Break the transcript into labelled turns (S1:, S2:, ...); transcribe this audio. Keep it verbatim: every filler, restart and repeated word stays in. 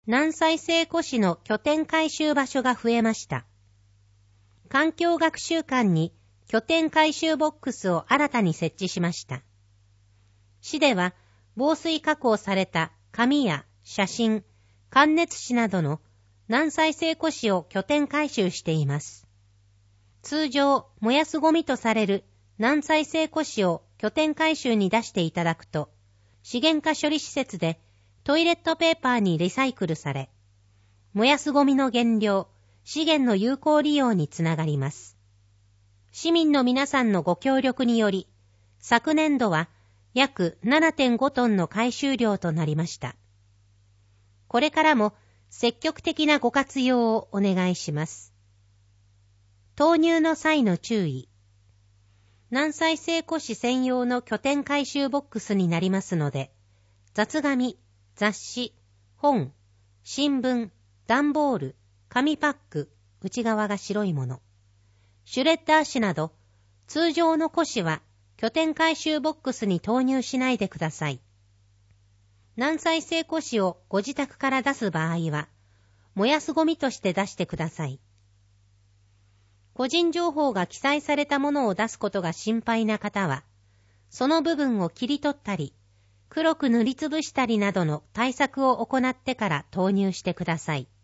S1: 南再生古紙の拠点回収場所が増えました。環境学習館に拠点回収ボックスを新たに設置しました。市では防水加工された紙や写真、感熱紙などの南再生古紙を拠点回収しています。通常、燃やすゴミとされる南再生古紙を拠点回収に出していただくと、資源化処理施設でトイレットペーパーにリサイクルされ、燃やすゴミの原料、資源の有効利用につながります。市民の皆さんのご協力により、昨年度は約 ななてんご トンの回収量となりました。これからも積極的なご活用をお願いします。投入の際の注意。南再生古紙専用の拠点回収ボックスになりますので、雑紙、雑誌、本、新聞、段ボール、紙パック、内側が白いもの、シュレッダー紙など、通常の古紙は拠点回収ボックスに投入しないでください。南再生古紙をご自宅から出す場合は、燃やすゴミとして出してください。個人情報が記載されたものを出すことが心配な方は、その部分を切り取ったり、黒く塗りつぶしたりなどの対策を行ってから投入してください。